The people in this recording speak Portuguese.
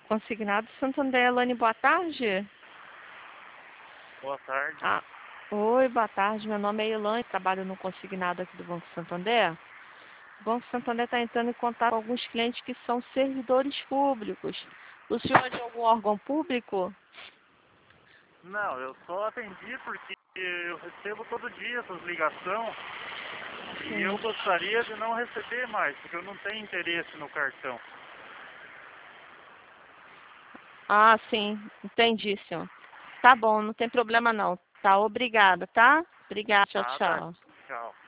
Consignado Santander. Elane, boa tarde. Boa tarde. Oi, boa tarde. Meu nome é Elane, trabalho no consignado aqui do Banco Santander. O Banco Santander está entrando em contato com alguns clientes que são servidores públicos. O senhor é de algum órgão público? Não, eu só atendi porque eu recebo todo dia essas ligações e eu gostaria de não receber mais, porque eu não tenho interesse no cartão. Ah, sim. Entendi, senhor. Tá bom, não tem problema não. Tá, obrigada, tá? Obrigada, tchau, Nada. tchau. Tchau.